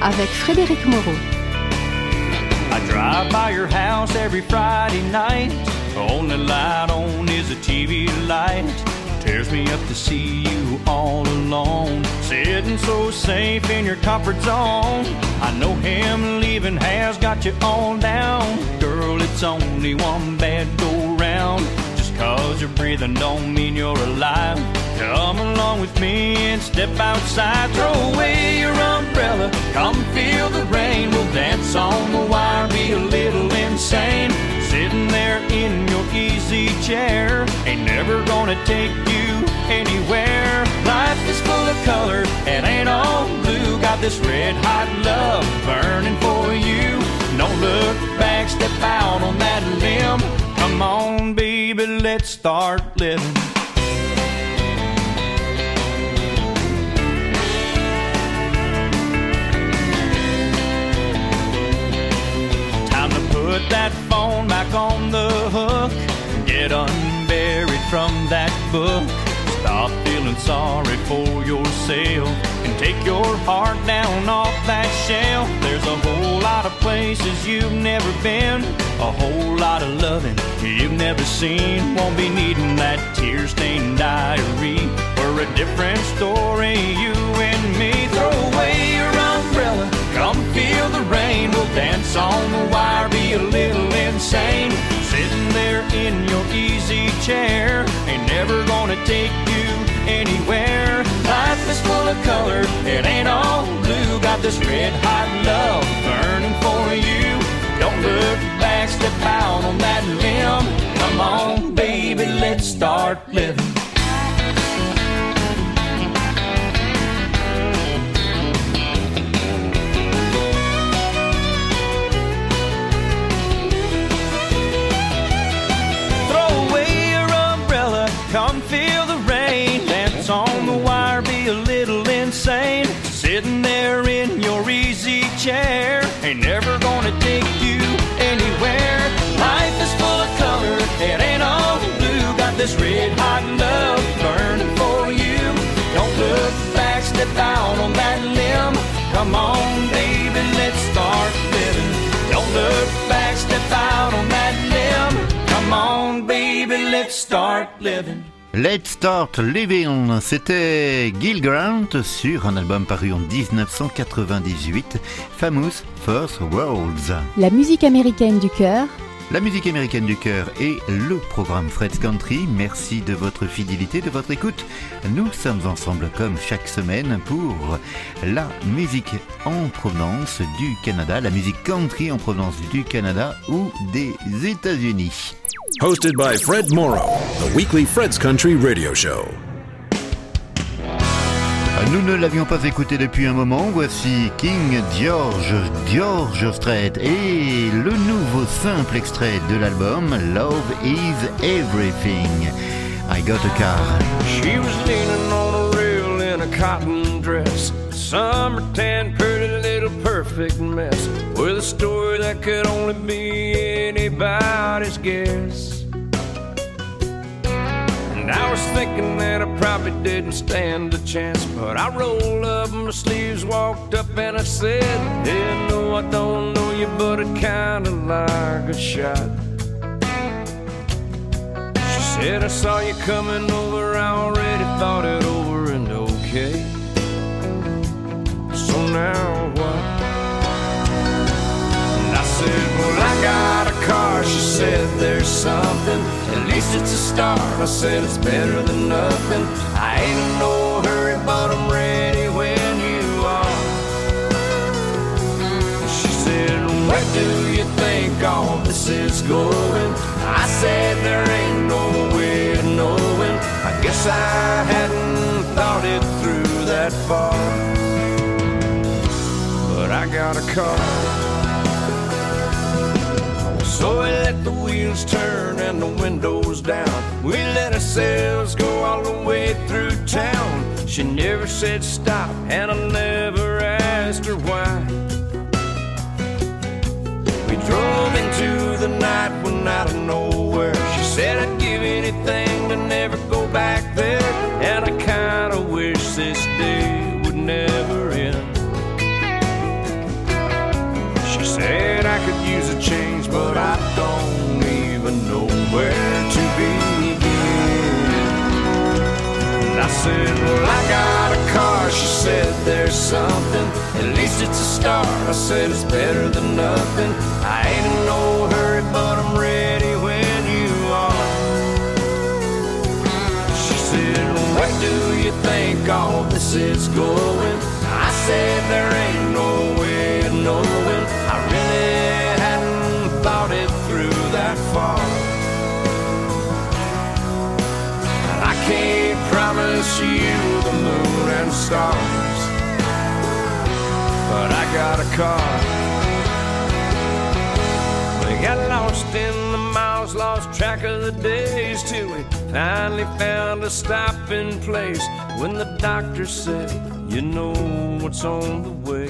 avec Frédéric Moreau. I drive by your house every Friday night. The only light on is a TV light. Tears me up to see you all alone, sitting so safe in your comfort zone. I know him leaving has got you all down. Girl, it's only one bad go round. Just cause you're breathing don't mean you're alive. Come along with me and step outside. Throw away your umbrella, come feel the rain. We'll dance on the wire, be a little insane. Sitting there in your easy chair, ain't never gonna take you anywhere. Life is full of color, it ain't all blue. Got this red hot love burning for you. Don't look back, step out on that limb. Come on, baby, let's start living. Put that phone back on the hook. Get unburied from that book. Stop feeling sorry for yourself and take your heart down off that shelf. There's a whole lot of places you've never been, a whole lot of loving you've never seen. Won't be needing that tear-stained diary or a different story, you and me. Throw away your umbrella, come feel the rain. We'll dance on the wire, be a little insane. Sitting there in your easy chair, ain't never gonna take you anywhere. Life is full of color, it ain't all blue. Got this red hot love burning for you. Don't look back, step out on that limb. Come on, baby, let's start living. Come feel the rain, dance on the wire, be a little insane. Sitting there in your easy chair, ain't never gonna take you anywhere. Life is full of color, it ain't all blue. Got this red hot love burning for you. Don't look back, step out on that limb. Come on, baby, let's start living. Don't look back, step out on that limb. Come on, baby, let's start living. Let's Start Living, c'était Gil Grant sur un album paru en 1998, Famous First Worlds. La musique américaine du cœur. La musique américaine du cœur et le programme Fred's Country. Merci de votre fidélité, de votre écoute. Nous sommes ensemble comme chaque semaine pour la musique en provenance du Canada, la musique country en provenance du Canada ou des États-Unis. Hosted by Fred Morrow, the weekly Fred's Country radio show. Nous ne l'avions pas écouté depuis un moment, voici King George Strait et le nouveau simple extrait de l'album Love is Everything. I got a car. She was leaning on a rail in a cotton dress, summer tan, pretty little perfect mess, with a story that could only be anybody's guess. And I was thinking that I probably didn't stand a chance, but I rolled up my sleeves, walked up and I said, hey, no, I don't know you, but I kinda like a shot. She said, I saw you coming over, I already thought it over and okay. So now what? And I said, well, I got a car. She said, there's something, at least it's a start. I said, it's better than nothing. I ain't in no hurry, but I'm ready when you are. And she said, where do you think all this is going? I said, there ain't no way of knowing. I guess I hadn't thought it through that far. But I got a car. So we let the wheels turn and the windows down. We let ourselves go all the way through town. She never said stop, and I never asked her why. We drove into the night when out of nowhere. She said I'd give anything to never go back there, and I kinda wish this day would never end. change, but I don't even know where to begin. And I said, well, I got a car. She said, there's something, at least it's a start. I said, it's better than nothing. I ain't in no hurry, but I'm ready when you are. She said, where do you think all this is going? I said, there ain't no way of knowing. I really hadn't thought it through that far. And I can't promise you the moon and stars, but I got a car. We got lost in the miles, lost track of the days, till we finally found a stopping place when the doctor said, you know what's on the way.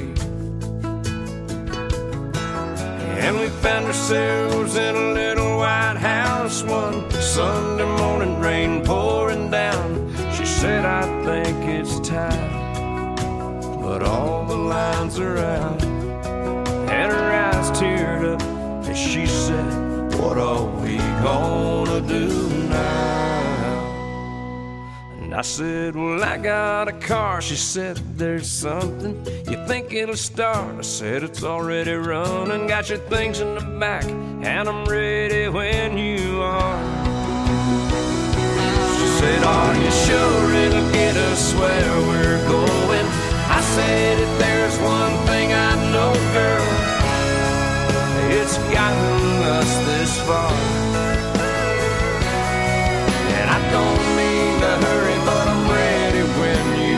And we found ourselves in a little white house one Sunday morning, rain pouring down. She said, I think it's time, but all the lines are out. And her eyes teared up as she said, what are we gonna do now? And I said, well, I got a car. She said, there's something, you think it'll start? I said, it's already running, got your things in the back, and I'm ready when you are. She said, are you sure it'll get us where we're going? I said, if there's one thing I know, girl, it's gotten us this far. And I don't mean to hurry, but I'm ready when you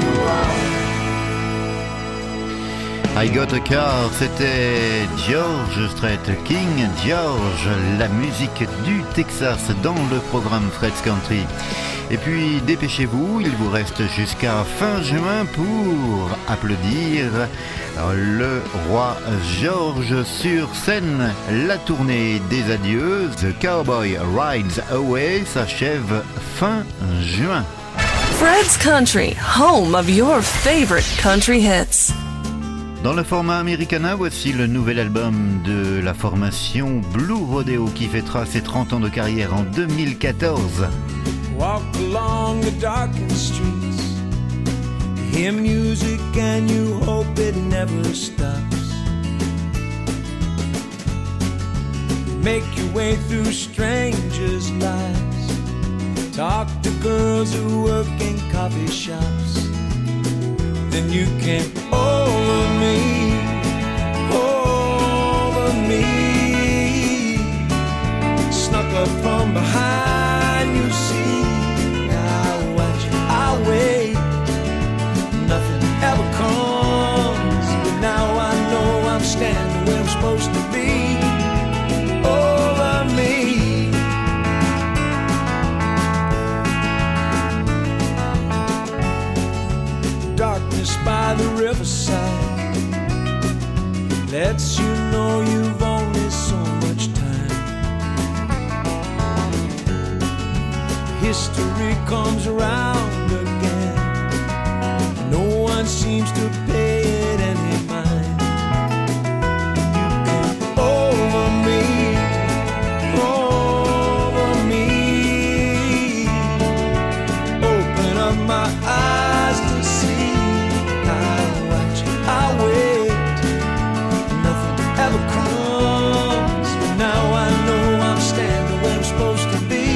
are. I Got a Car, c'était George Strait, King George, la musique du Texas dans le programme Fred's Country. Et puis dépêchez-vous, il vous reste jusqu'à fin juin pour applaudir le roi George sur scène. La tournée des adieux, The Cowboy Rides Away, s'achève fin juin. Fred's Country, home of your favorite country hits. Dans le format Americana, voici le nouvel album de la formation Blue Rodeo qui fêtera ses 30 ans de carrière en 2014. Walk along the darkened streets, hear music and you hope it never stops. Make your way through strangers' lives, talk to girls who work in coffee shops. Then you came over me, snuck up from behind, you see. I wait, nothing ever comes, but now I know I'm standing where I'm supposed to be. Over me, darkness by the riverside lets you know you've only so much time. History comes around again, no one seems to pay it any mind. You came over me, open up my eyes to see. I watch, I wait, nothing ever comes, but now I know I'm standing where I'm supposed to be.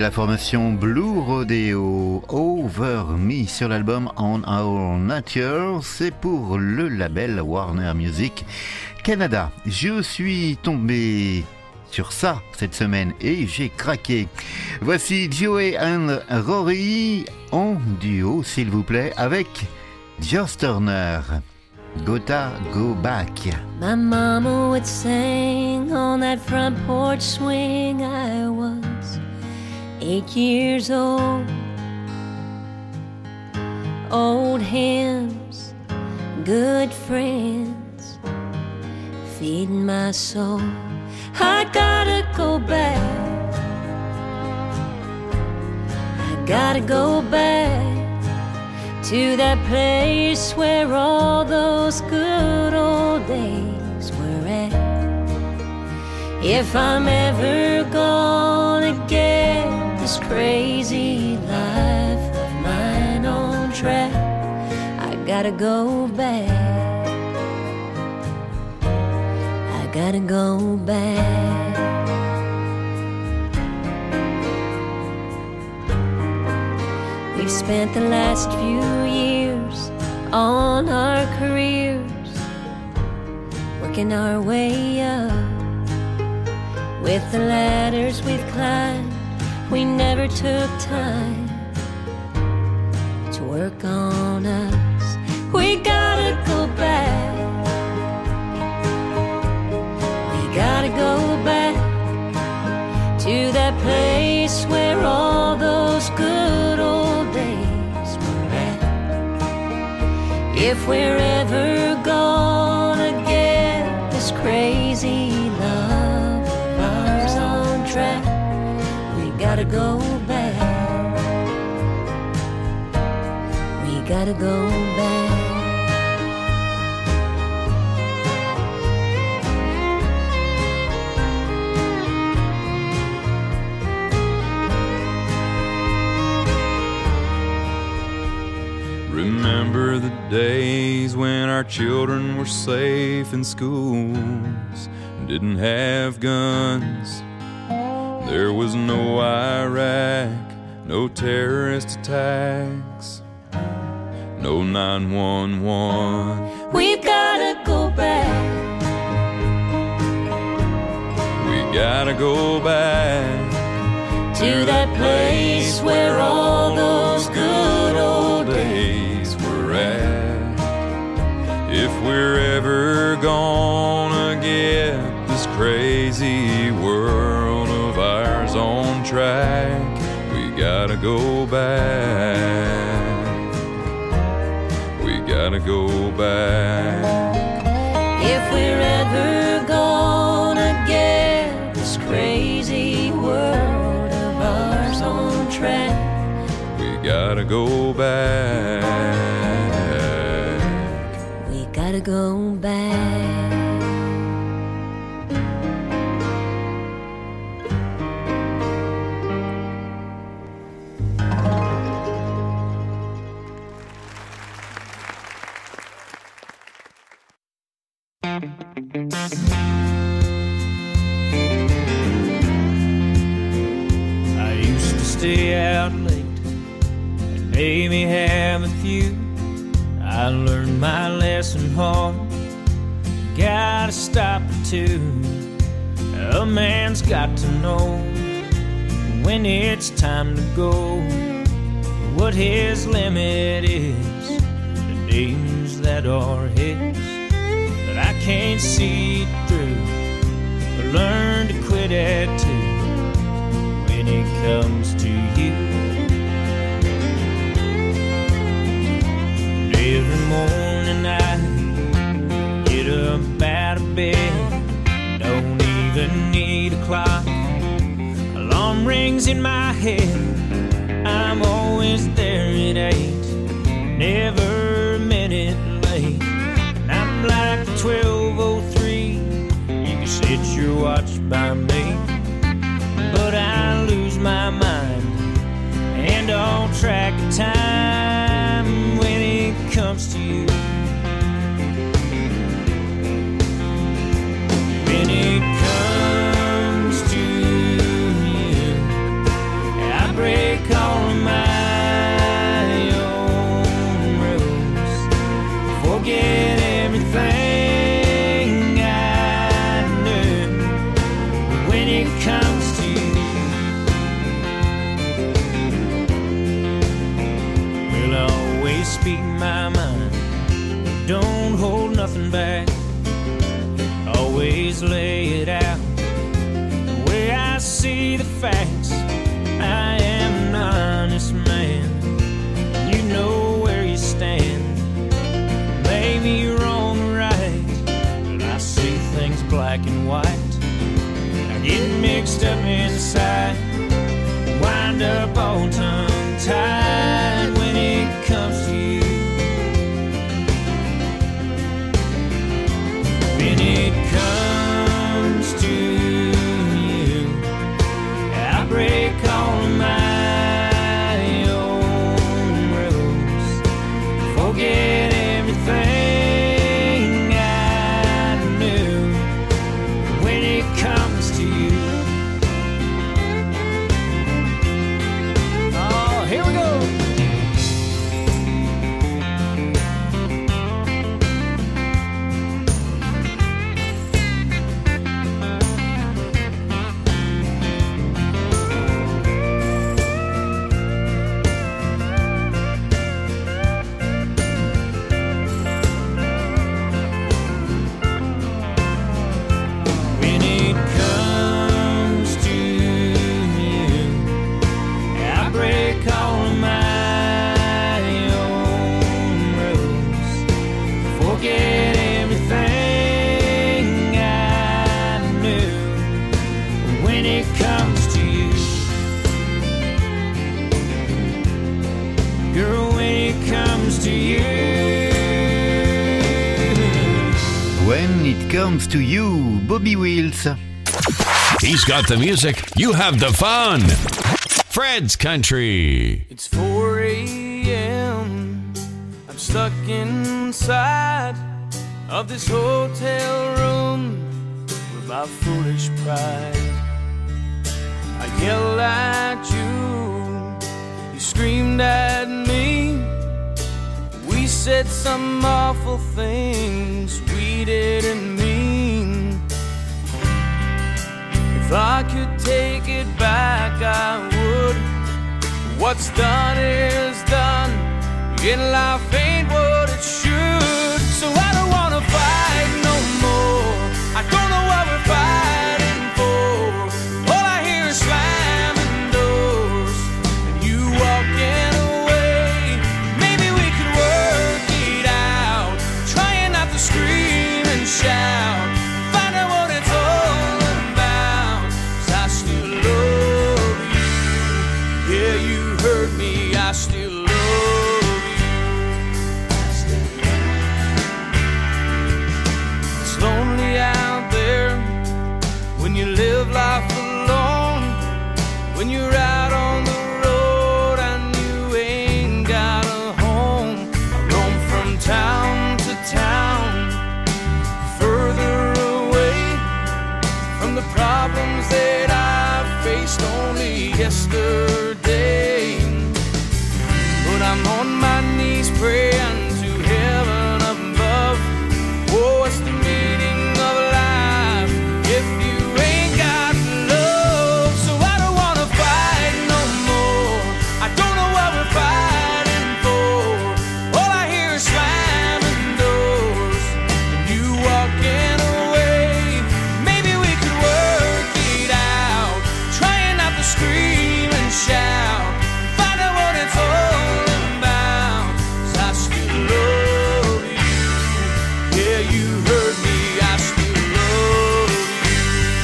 la formation Blue Rodeo, Over Me sur l'album On Our Nature. C'est pour le label Warner Music Canada. Je suis tombé sur ça cette semaine et j'ai craqué. Voici Joey and Rory en duo, s'il vous plaît, avec Joss Turner. Gotta Go Back. My mama would sing on that front porch swing. I was 8 years old. Old hymns, good friends, feeding my soul. I gotta go back. I gotta go back to that place where all those good old days were at. If I'm ever gonna get this crazy life of mine on track, I gotta go back. I gotta go back. We've spent the last few years on our careers, working our way up. With the ladders we've climbed, we never took time to work on us. We gotta go back. We gotta go back to that place where all those good old days were at. If we're ever gonna get this crazy love of ours on track, we gotta go back. We gotta go back. Remember the days when our children were safe in schools and didn't have guns. There was no Iraq, no terrorist attacks, no 911. We've gotta go back. We gotta go back to that place where all those good old days were at. If we're ever gonna get this crazy world of ours on track, we gotta go back. We gotta go back. If we're ever gonna get this crazy world of ours on track, we gotta go back. We gotta go back. I used to stay out late and maybe have a few. I learned my lesson hard. Gotta stop at 2. A man's got to know when it's time to go, what his limit is, the days that are his. But I can't see it through or learn to quit at 2 when it comes to you. Every morning I get up out of bed, don't even need a clock. Alarm rings in my head, I'm always there at 8, never a minute late. And I'm like 12:03, you can set your watch by me, but I lose my mind and all track of time when it comes to you. When it comes to you, I speak my mind. Don't hold nothing back. Always lay it out the way I see the facts. I am an honest man. You know where you stand. Maybe you're wrong or right, but I see things black and white. I get mixed up inside, wind up all tongue-tied when it comes to you. When it comes to you, I break all of my own rules. Forget everything I knew. When it comes to you. Oh, here we go. When it comes to you, I break all of my own rules. Forget everything I knew. When it comes to you, girl, when it comes to you. When It Comes to You, Bobby Wills. He's got the music. You have the fun. Fred's Country. It's 4 a.m. I'm stuck inside of this hotel room with my foolish pride. I yelled at you, you screamed at me. We said some awful things we didn't mean. If I could take it back, I would. What's done is done, and life ain't what it should. So I don't wanna fight no more. I don't know what we're fighting for. All I hear is slamming doors and you walking away. Maybe we could work it out, trying not to scream and shout. Find out what it's all about, 'cause I still love you. Yeah, you hurt me, I still love you. It's lonely out there when you live life alone. When you're out on the road and you ain't got a home. I roam from town to town, further away from the problems that I faced only yesterday. But I'm on my knees praying to heaven above. Oh, what's the meaning of life if you ain't got love? So I don't wanna fight no more. I don't know what we're fighting for. All I hear is slamming doors and you walking away. Maybe we could work it out, trying not to scream and shout. Find out what it's all about, 'cause I still love you. Yeah, you hurt me, I still love you.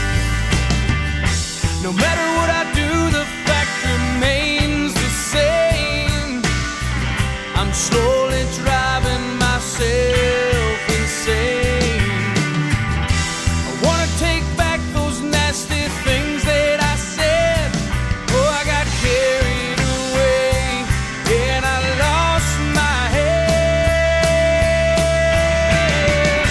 No matter what I do, the fact remains the same. I'm slowly driving myself insane. I wanna take back those nasty things that I said. Oh, I got carried away and I lost my head.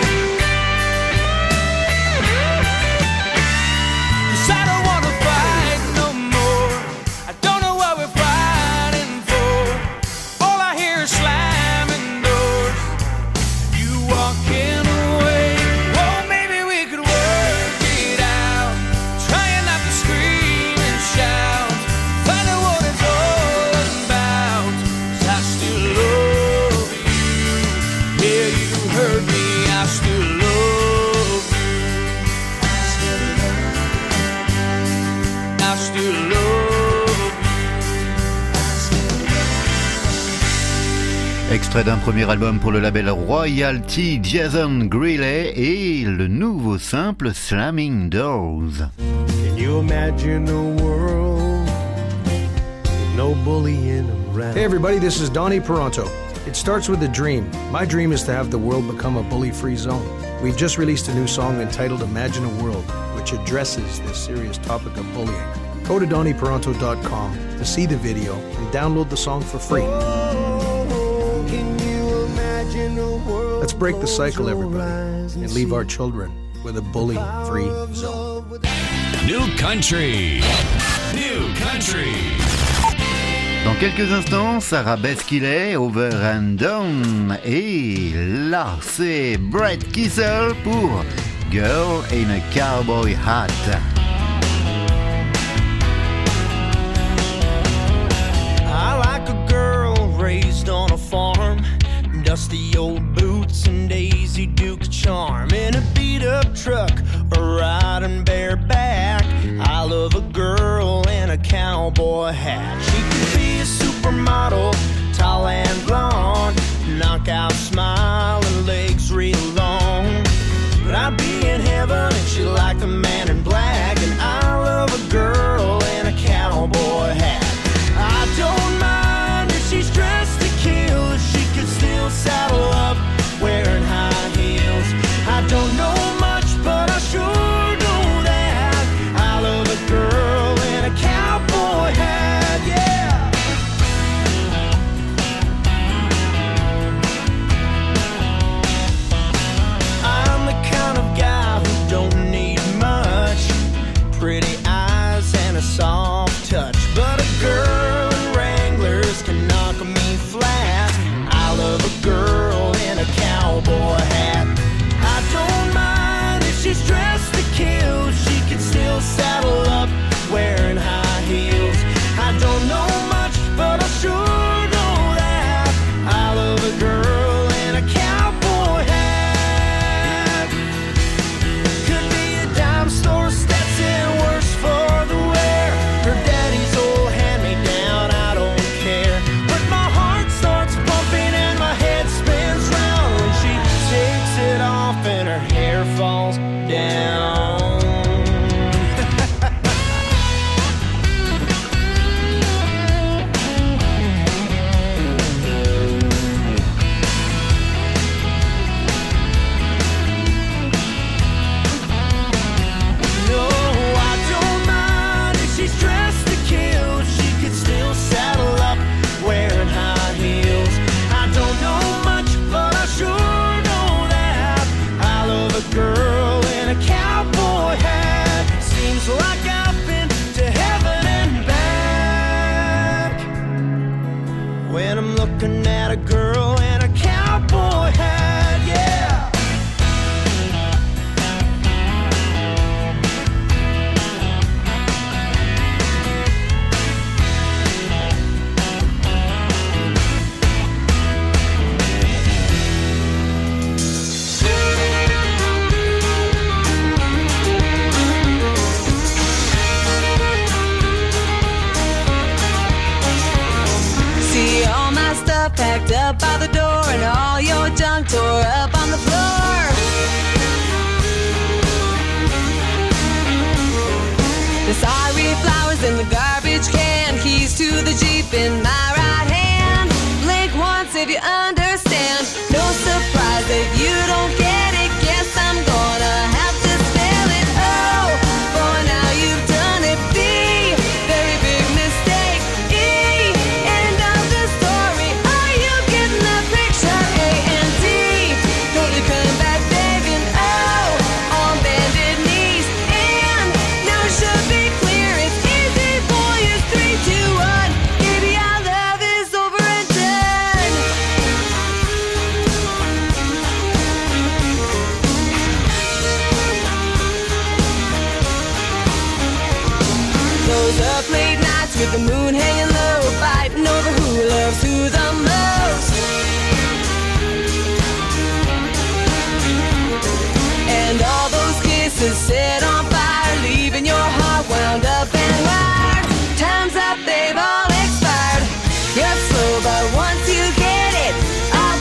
Cause I don't wanna fight extrait d'un premier album pour le label Royalty, Jason Greeley et le nouveau simple Slamming Doors. Can you imagine a world with no bullying around? Hey everybody, this is Donnie Peranto. It starts with a dream. My dream is to have the world become a bully-free zone. We've just released a new song entitled Imagine a World, which addresses this serious topic of bullying. Go to DonniePeranto.com to see the video and download the song for free. Let's break the cycle, everybody, and leave our children with a bully-free zone. New Country. New Country. Dans quelques instants, Sarah Beskillet, Over and Down. Et là, c'est Brett Kissel pour Girl in a Cowboy Hat. I like a girl raised on a farm, dusty old boots and Daisy Duke charm, in a beat-up truck or riding bareback. I love a girl in a cowboy hat. She could be a supermodel, tall and blonde, knockout smile and legs real long. But I'd be in heaven if she liked the man in black. And I love a girl in a cowboy hat. I don't mind if she's dressed to kill, if she could still saddle up wearing high heels. I don't know much, but I sure know that I love a girl in a cowboy hat, yeah. I'm the kind of guy who don't need much, pretty eyes and a soft touch, but a girl in Wranglers can knock me flat. I love a girl in a cowboy hat. I don't mind if she's dressed to kill, she can still saddle up wearing high heels. I don't know much, but I sure know that I love a girl in a cowboy hat. Could be a dime store Stetson, worse for the wear. Her daddy's old hand-me-down, I don't care. But my heart starts pumping and my head spins round when she takes it off and her hair falls down. No, I don't mind if she's dressed to kill, she could still saddle up wearing high heels. I don't know much, but I sure know that I love a girl in a cowboy hat. Seems like I've been to heaven and back when I'm looking at a girl in a cowboy hat, yeah. See all my stuff packed up by the door and all your junk tore up on the floor. The sorry flowers in the garbage can, keys to the Jeep in my right hand. Blink once if you understand. No surprise if you don't get it. Guess I'm gonna have to spell it. Oh, boy, now you've done it. B, very big mistake. E, end of the story. Are you getting the picture? A and D, don't you come back begging. Oh, on bended knees. And now it should be clear. It's easy for you. 3, 2, 1. Baby, our love is over and done. Those up late nights with the moon hanging low, fighting over who loves who the most. And all those kisses set on fire, leaving your heart wound up and wired. Time's up, they've all expired. You're slow, but once you get it, I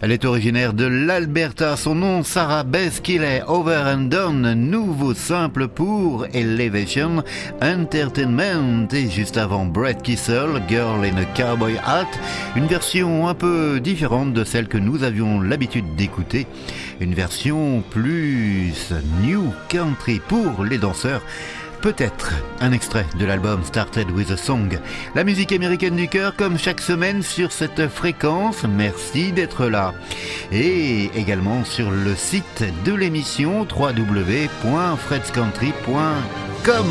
Elle est originaire de l'Alberta. Son nom, Sarah Beth Keeley, Over and Done, nouveau simple pour Elevation Entertainment. Et juste avant, Brett Kissel, Girl in a Cowboy Hat, une version un peu différente de celle que nous avions l'habitude d'écouter. Une version plus new country pour les danseurs. Peut-être un extrait de l'album Started with a Song. La musique américaine du cœur, comme chaque semaine sur cette fréquence. Merci d'être là. Et également sur le site de l'émission www.fredscountry.com.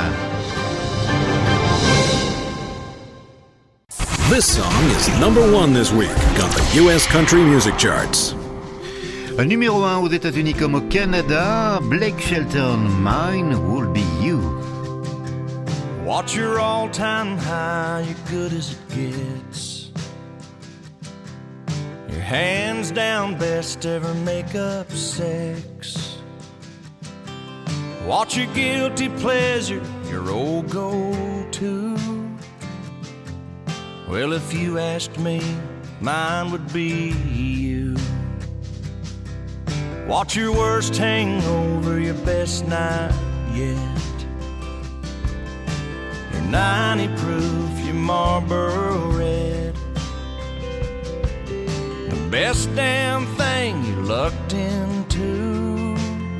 This song is number one this week on the U.S. Country Music Charts. Numéro 1 aux États-Unis comme au Canada, Blake Shelton, Mine Will Be You. Watch your all-time high, you're good as it gets. Your hands down best ever make-up sex. Watch your guilty pleasure, your old go-to. Well, if you asked me, mine would be you. Watch your worst hangover, your best night yet. Your 90 proof, your Marlboro Red. The best damn thing you lucked into.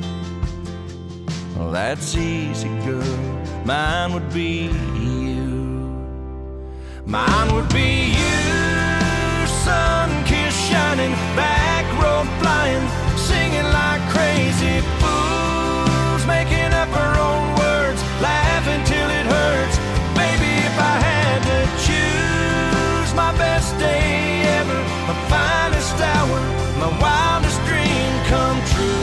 Well, that's easy, girl. Mine would be you. Mine would be you, sun-kissed shining, back road flying, singing like crazy fools, making up our own words, laughing till it hurts. Baby, if I had to choose, my best day ever, my finest hour, my wildest dream come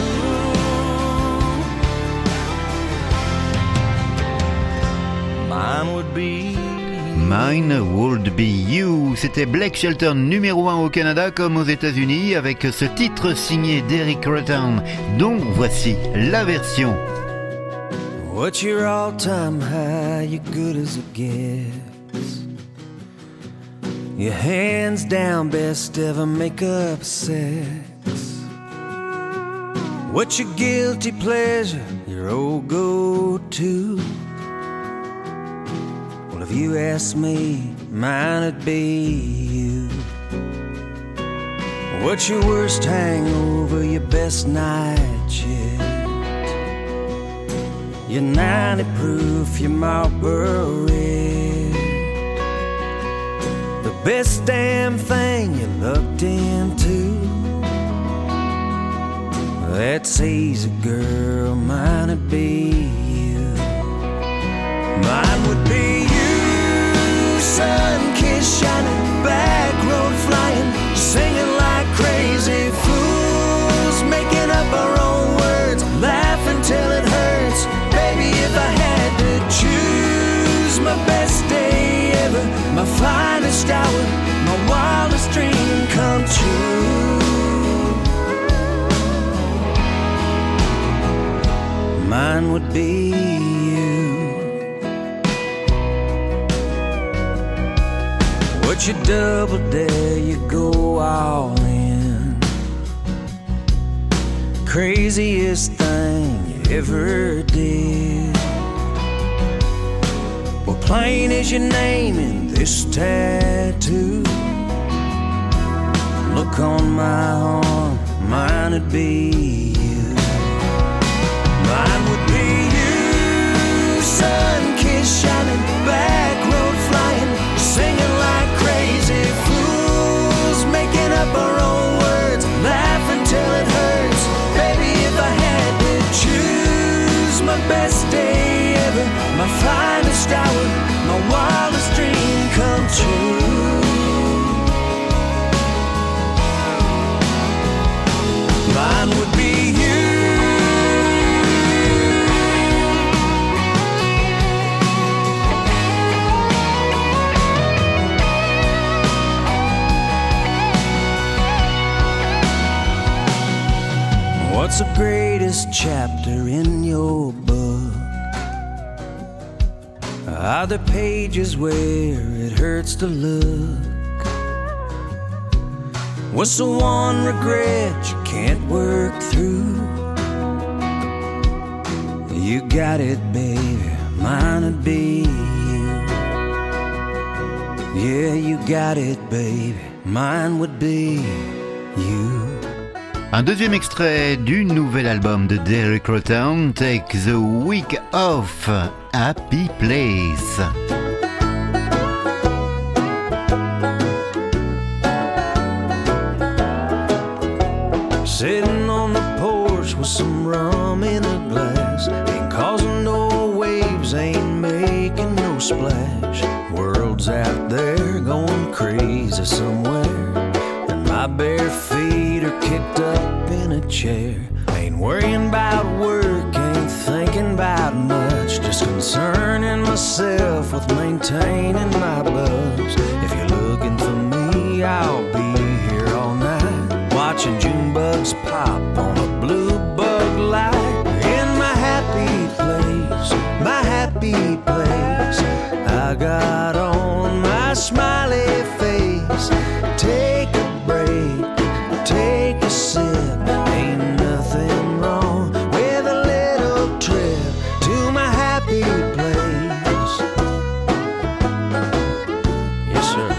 true. Mine would be Mine Would Be You, c'était Blake Shelton, numéro 1 au Canada comme aux États-Unis, avec ce titre signé d'Eric Rutan, dont voici la version. What's your all-time high, you're good as it gets. Your hands down best ever make-up sex. What's your guilty pleasure, your old go-to? If you ask me, mine would be you. What's your worst hangover, your best night yet? Your 90 proof, your Marlboro Red. The best damn thing you looked into. That's easy, girl, mine would be you. Mine would be you. Sun-kissed shining, back road flying, singing like crazy fools, making up our own words, laughing till it hurts. Baby, if I had to choose, my best day ever, my finest hour, my wildest dream come true. Mine would be you. But you double dare, you go all in. Craziest thing you ever did. Well, plain as your name in this tattoo. Look on my arm, mine would be you. Mine would be you, sun-kissed shining, back road flying, singing like crazy fools, making up our own words, laughing till it hurts. Baby, if I had to choose, my best day ever, my finest hour, my wildest dream come true. Mine would be you. What's the greatest chapter in your book? Are the pages where it hurts to look? What's the one regret you can't work through? You got it, baby, mine would be you. Yeah, you got it, baby, mine would be you. Un deuxième extrait du nouvel album de Derek Rotan, Take the Week Off, Happy Place. Sitting on the porch with some rum in a glass, ain't causing no waves, ain't making no splash. World's out there going crazy somewhere, and my bare feet are kicked up in a chair. Ain't worrying about work, ain't thinking about much, just concerning myself with maintaining my buzz. If you're looking for me, I'll be here all night, watching June bugs pop on a blue bug light. In my happy place, my happy place, I got on my smiley face. Take a break, take a sip, ain't nothing wrong with a little trip to my happy place. Yes, sir.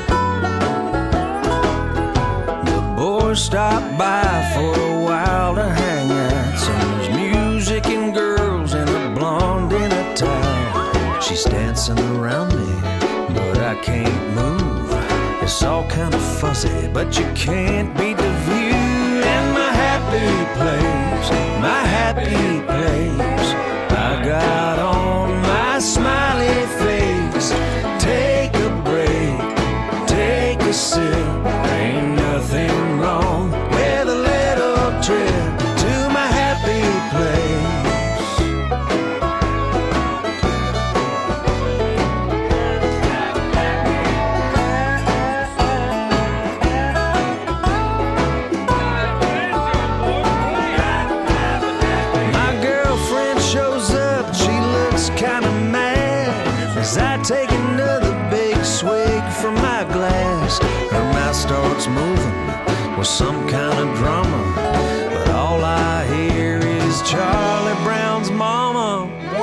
The boys stop by for a while to hang out. Some music and girls and a blonde in a tie. She's dancing around me, but I can't move. It's all kind of fuzzy, but you can't beat the view. In my happy place, my happy place, I got on my smiley face. Take a break, take a sip, ain't nothing wrong with a little trip to my happy place. My girlfriend shows up, she looks kinda mad as I take another big swig from my glass. Her mouth starts moving with some kind of drama, but all I hear is Charlie Brown's mama.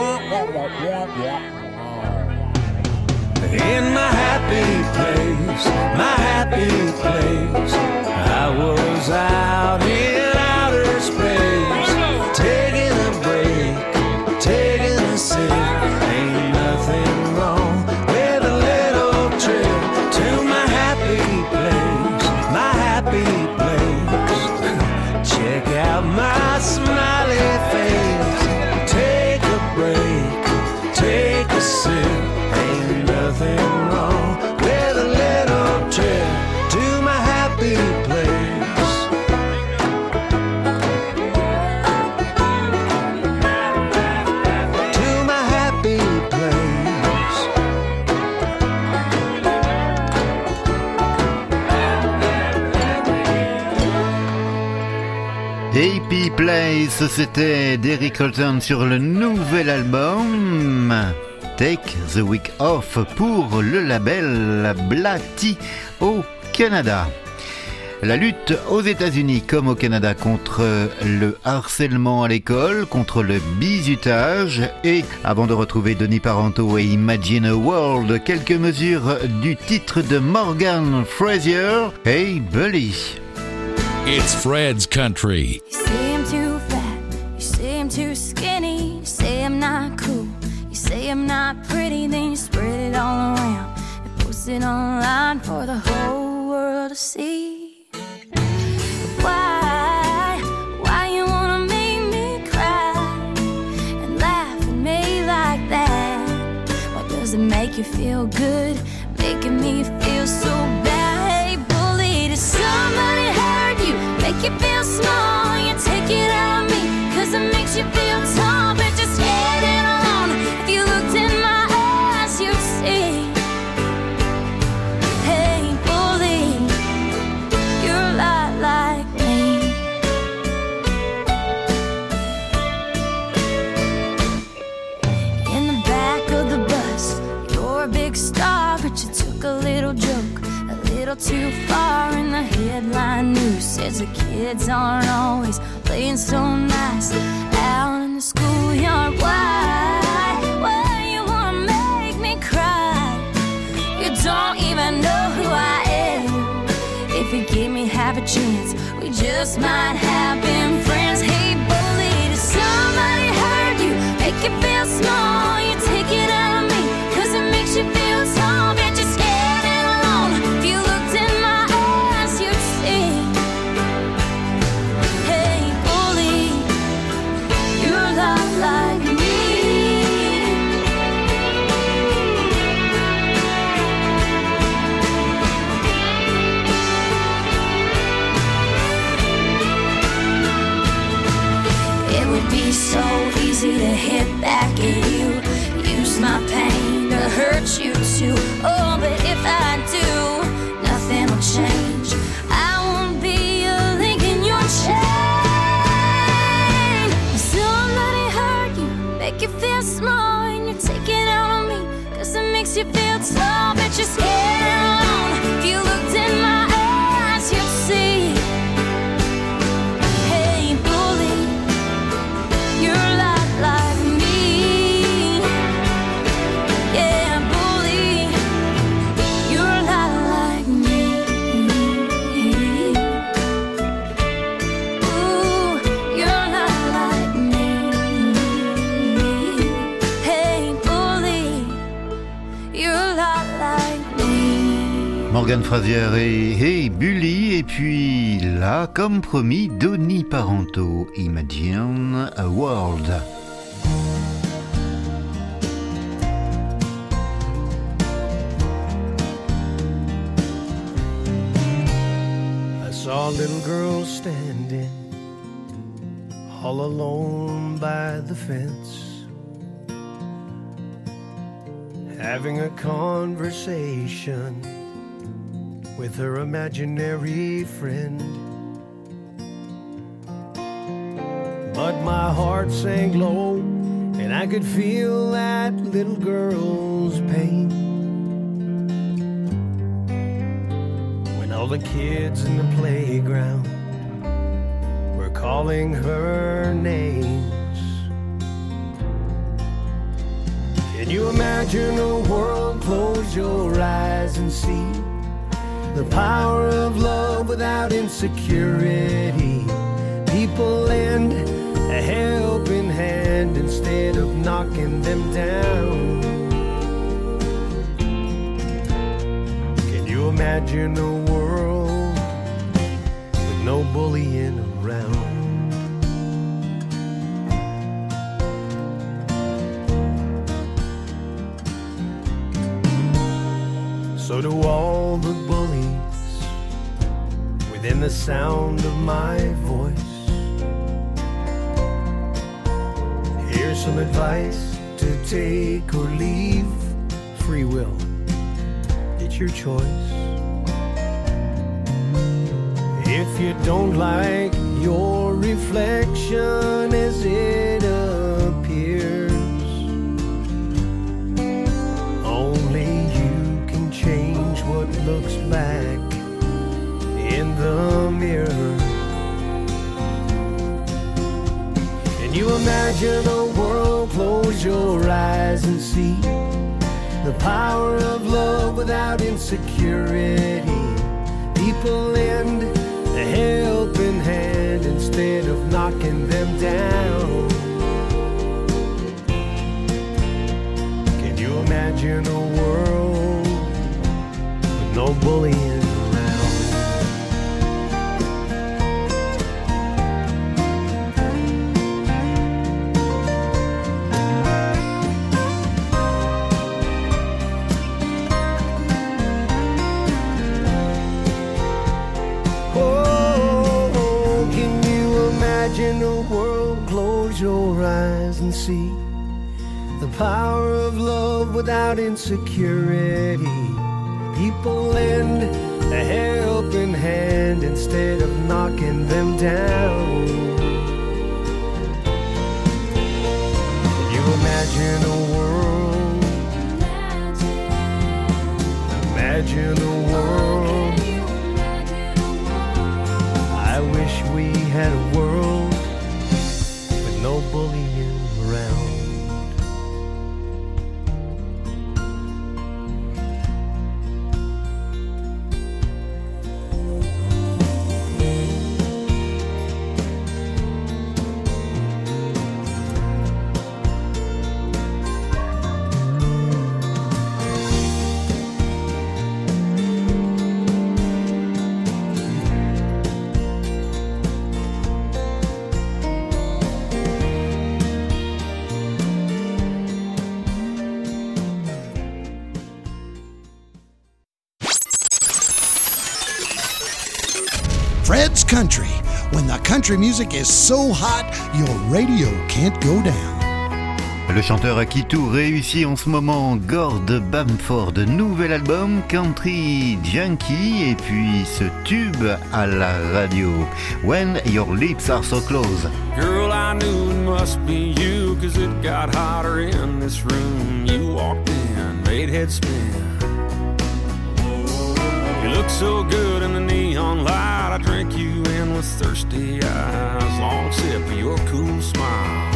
In my happy place, my happy place, I was out in outer space, taking a break, taking a sip, ain't nothing wrong with a little trip to my happy place, my happy place. Check out my smiley face, take a break, take a sip, ain't nothing wrong with a little trip to my happy place. To my happy place. Happy Place, c'était Derek Rotan sur le nouvel album Take the Week Off pour le label Blatty au Canada. La lutte aux États-Unis comme au Canada contre le harcèlement à l'école, contre le bizutage et, avant de retrouver Denis Parenteau et Imagine a World, quelques mesures du titre de Morgan Frazier, Hey Bully. It's Fred's Country. You say I'm too fat, you say I'm too skinny, you say I'm not cool, you say I'm not pretty, then you spread it all around and post it online for the whole world to see. Why you wanna make me cry and laugh at me like that? Why does it make you feel good, making me feel so bad? Hey bully, does somebody hurt you, make you feel small? You take it out of me, cause it makes you feel tall, but just head it on. If you looked in my eyes, you'd see. Hey bully, too far in the headline news says the kids aren't always playing so nice out in the schoolyard. Why you wanna make me cry? You don't even know who I am. If you give me half a chance, we just might have been friends. Hey, bully, does somebody hurt you? Make you feel small? You take it out of me, 'cause it makes you feel small. Bet you're scared and alone. If you looked in my eyes, you'd see. Hey, bully, you're a lot like me. It would be so easy to hit back at you, use my pain to hurt you too. Oh, but if I do, nothing will change. I won't be a link in your chain. Somebody hurt you, make you feel small, and you take it out on me, 'cause it makes you feel tall. Bet you're scared and alone. If you looked in my eyes, you'd see. Hey, bully, you're a lot like me. Yeah, bully, you're a lot like me. Ooh, you're a lot like me. Hey, bully, you're a lot like me. Morgan Frazier et Hey Bully, et puis là, comme promis, Donny Parenteau, Imagine a World. I saw a little girl standing all alone by the fence, having a conversation with her imaginary friend. But my heart sank low, and I could feel that little girl's pain. When all the kids in the playground were calling her names. Can you imagine a world? Close your eyes and see the power of love without insecurity. People lend a helping hand instead of knocking them down. Can you imagine a world with no bullying around? So do all the bullies within the sound of my voice. Here's some advice to take or leave. Free will, it's your choice. If you don't like your reflection as it appears, only you can change what looks back in the mirror. Can you imagine a world? Close your eyes and see the power of love without insecurity. People lend a helping hand instead of knocking them down. Can you imagine a world with no bullying around? Imagine a world, close your eyes and see the power of love without insecurity. People lend a helping hand instead of knocking them down. Can you imagine a world? Imagine a world had a world with no bullying around. Fred's Country. When the country music is so hot, your radio can't go down. Le chanteur à qui tout réussit en ce moment, Gord Bamford, nouvel album Country Junkie et puis ce tube à la radio, When Your Lips Are So Close. Girl, I knew it must be you, 'cause it got hotter in this room. You walked in, made head spin. You look so good in the neon light. I drink you in with thirsty eyes. Long sip of your cool smile.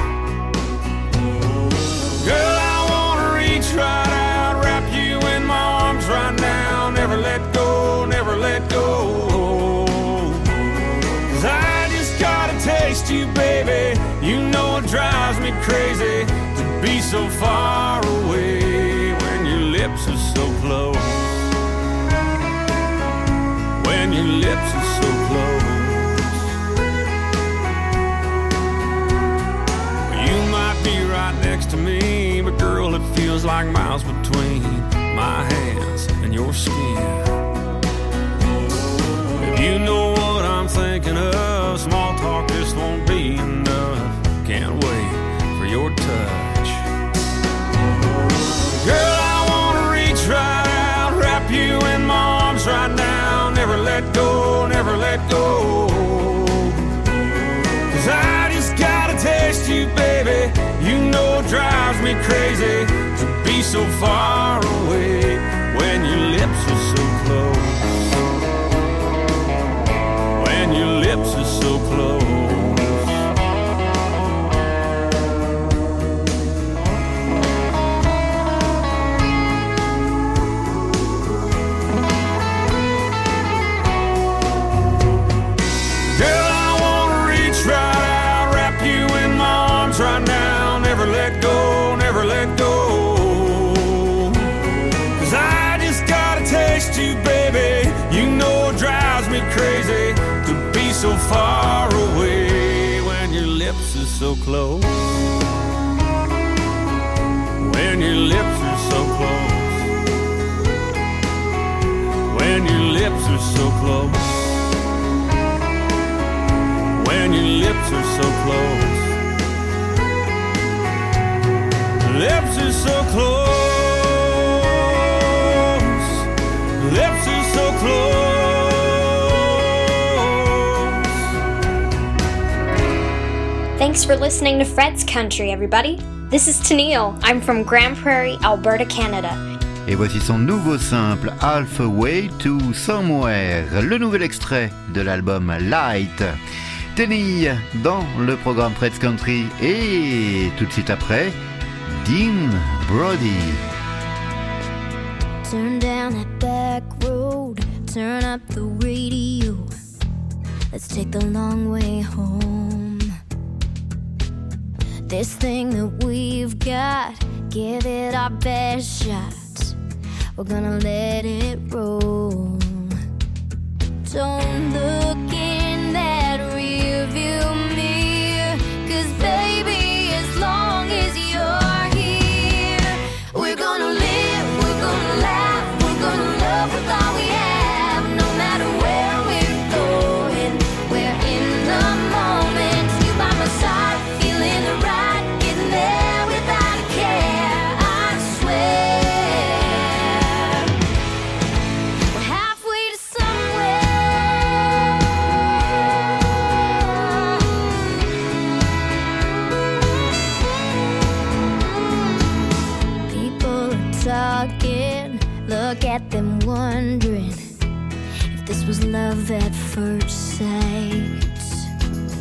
Girl, I wanna reach right out, wrap you in my arms right now. Never let go, never let go. 'Cause I just gotta taste you, baby. You know it drives me crazy to be so far away when your lips are so close. When your lips are so close. You might be right next to me, but girl, it feels like miles between my hands and your skin. If you know what I'm thinking of, small talk just won't be enough. Can't wait for your touch. Girl, I wanna reach right out, wrap you in my arms right now. Never let go, never let go. 'Cause I just gotta taste you, baby. You know it drives me crazy to be so far away when your lips are so close. When your lips are so close. Right now, never let go, never let go. 'Cause I just gotta taste you, baby. You know it drives me crazy to be so far away when your lips are so close. When your lips are so close. When your lips are so close. When your lips are so close. Lips are so close. Lips are so close. Thanks for listening to Fred's Country, everybody. This is Tennille. I'm from Grand Prairie, Alberta, Canada. Et voici son nouveau simple, Halfway to Somewhere, le nouvel extrait de l'album Light. Tennille dans le programme Fred's Country et tout de suite après, Dean Brody. Turn down that back road, turn up the radio. Let's take the long way home. This thing that we've got, give it our best shot. We're gonna let it roll. Don't look in that rearview mirror, 'cause baby, as long as you're here, we're gonna live, we're gonna laugh, we're gonna love with all we have. No matter where we're going, we're in the moment. You by my side, feeling the right, getting there without a care. I swear, we're halfway to somewhere. People are talking, look at them wondering if this was love at first sight.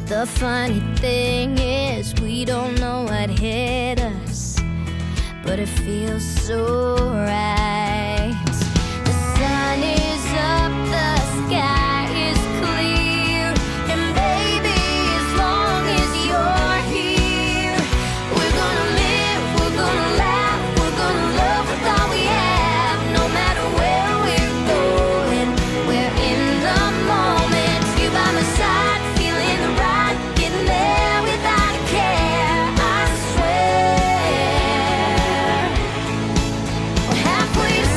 The funny thing is we don't know what hit us, but it feels so right. The sun is up, the sky is clear, and baby, as long as you're here, we're gonna live, we're gonna laugh, we're gonna love with all we have. No matter where we're going, we're in the moment. You by my side, feeling the ride, getting there without a care. I swear we're halfway to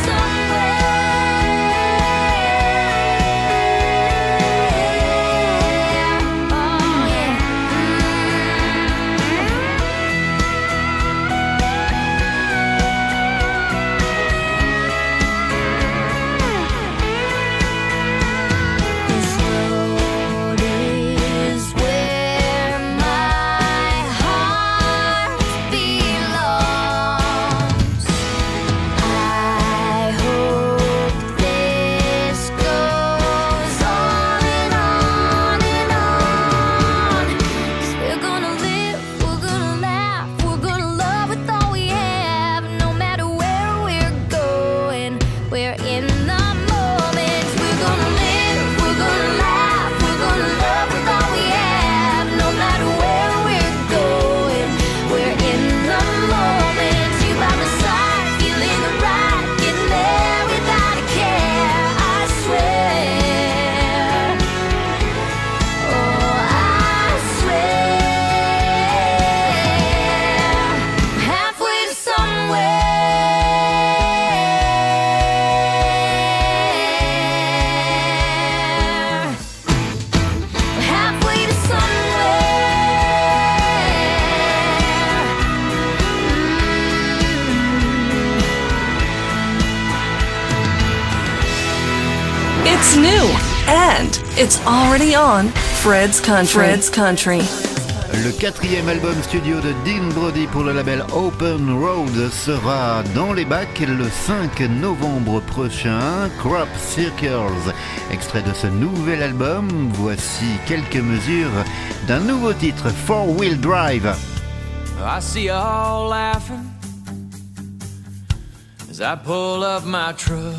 It's new and it's already on Fred's Country. Fred's Country. Le quatrième album studio de Dean Brody pour le label Open Road sera dans les bacs le 5 novembre prochain. Crop Circles. Extrait de ce nouvel album, voici quelques mesures d'un nouveau titre, Four Wheel Drive. I see you all laughing as I pull up my truck.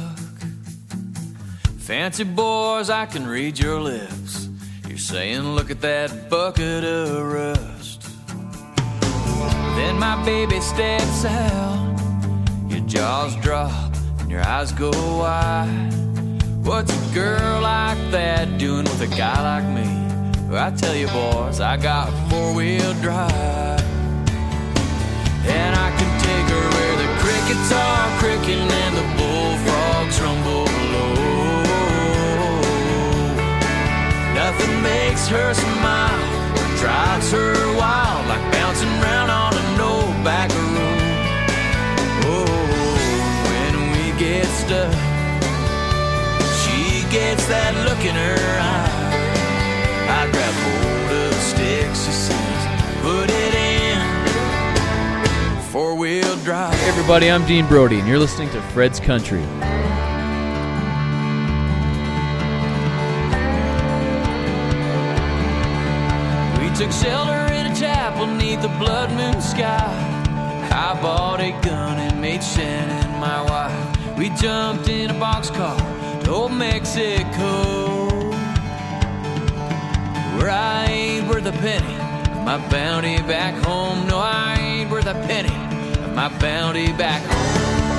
Fancy boys, I can read your lips. You're saying, look at that bucket of rust. Then my baby steps out. Your jaws drop and your eyes go wide. What's a girl like that doing with a guy like me? Well, I tell you boys, I got four-wheel drive. And I can take her where the crickets are cricking and the bullfrogs rumble below. Nothing makes her smile, drives her wild, like bouncing around on an old back road. Oh, when we get stuck, she gets that look in her eye. I grab hold of the stick, she says, put it in four-wheel drive. Hey everybody, I'm Dean Brody, and you're listening to Fred's Country. Took shelter in a chapel neath the blood moon sky. I bought a gun and made Shannon my wife. We jumped in a boxcar to old Mexico, where I ain't worth a penny of my bounty back home. No, I ain't worth a penny of my bounty back home.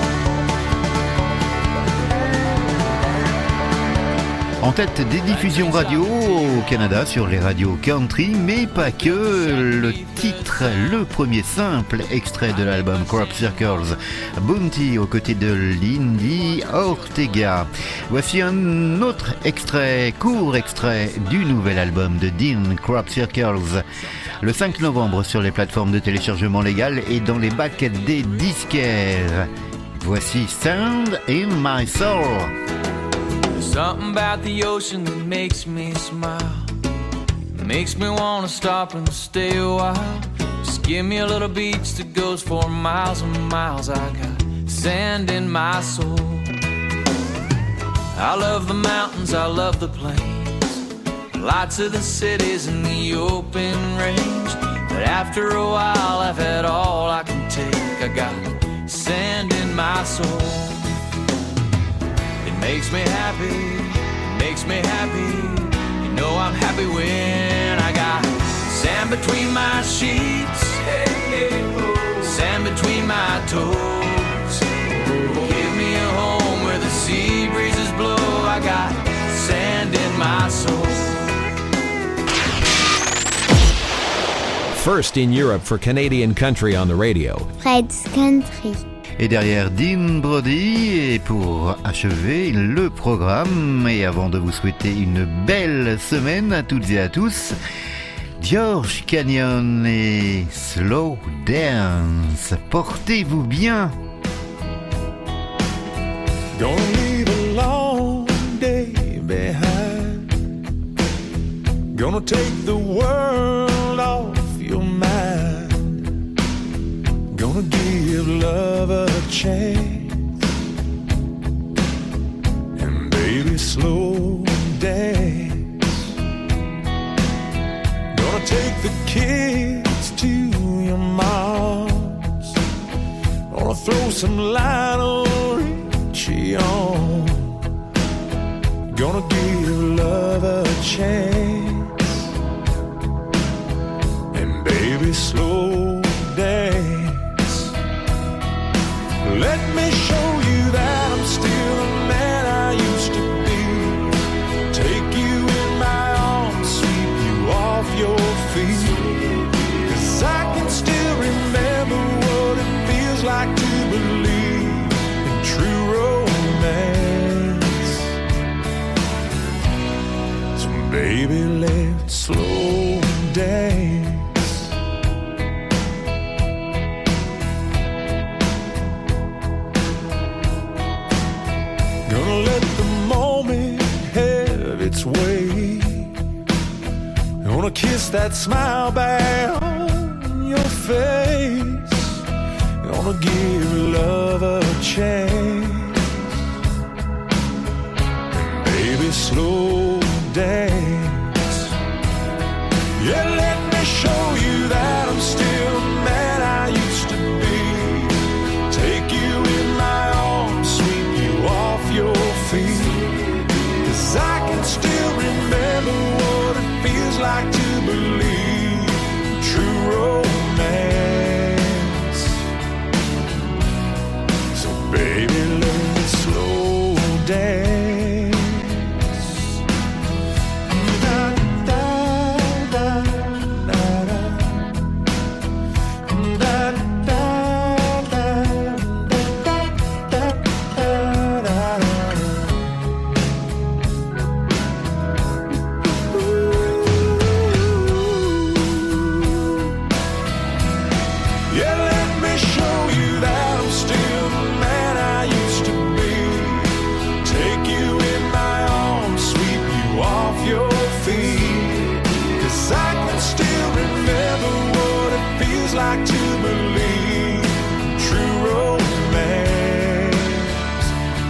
En tête des diffusions radio au Canada sur les radios country, mais pas que. Le titre, le premier simple extrait de l'album Crop Circles, Bounty aux côtés de Lindy Ortega. Voici un autre extrait, court extrait du nouvel album de Dean, Crop Circles. Le 5 novembre sur les plateformes de téléchargement légal et dans les bacs des disquaires. Voici Sound in My Soul. Something about the ocean that makes me smile, makes me want to stop and stay a while. Just give me a little beach that goes for miles and miles. I got sand in my soul. I love the mountains, I love the plains, lots of the cities in the open range. But after a while I've had all I can take. I got sand in my soul. It makes me happy, it makes me happy. You know I'm happy when I got sand between my sheets, sand between my toes. Give me a home where the sea breezes blow. I got sand in my soul. First in Europe for Canadian country on the radio. Fred's Country. Et derrière Dean Brody, et pour achever le programme, et avant de vous souhaiter une belle semaine à toutes et à tous, George Canyon et Slow Dance. Portez-vous bien. Gonna leave a long day behind. Gonna take the world off your mind. Gonna give love a chance. And baby, slow dance. Gonna take the kids to your mom's. Gonna throw some Lionel Richie on. Gonna give love a chance. And baby, slow dance. Let me show you that I'm still the man I used to be. Take you in my arms, sweep you off your feet. 'Cause I can still remember what it feels like to believe in true romance. So baby, let's slow dance. Gonna let the moment have its way. Gonna kiss that smile back on your face. Gonna give love a chance. And baby, slow dance. Yeah, let me show you that I'm still the man I used to be. Take you in my arms, sweep you off your feet. 'Cause I can still remember what it feels like to believe in true romance. So baby, let's slow dance. Like to believe in true romance.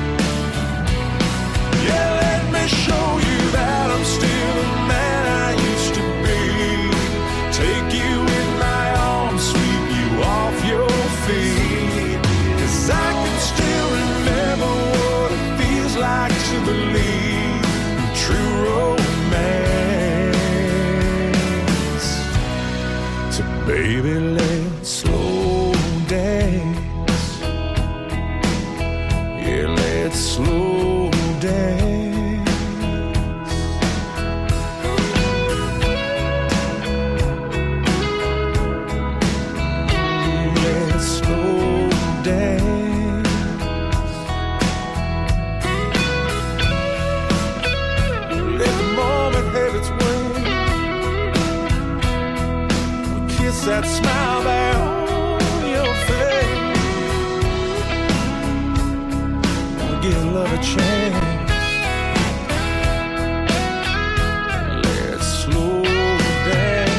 Yeah, let me show you that I'm still the man I used to be. Take you in my arms, sweep you off your feet. 'Cause I can still remember what it feels like to believe in true romance. So baby, let's slow dance. Yeah, let's slow dance. Let's slow dance. Let the moment have its way. Kiss that smile back on your face. Give love a chance. Let's slow dance.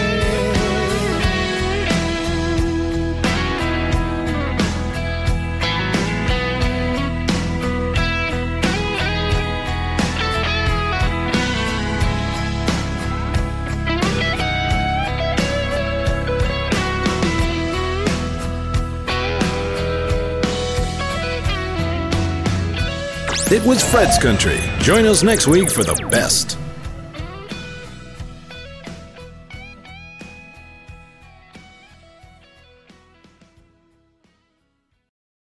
It was Fred's Country. Join us next week for the best.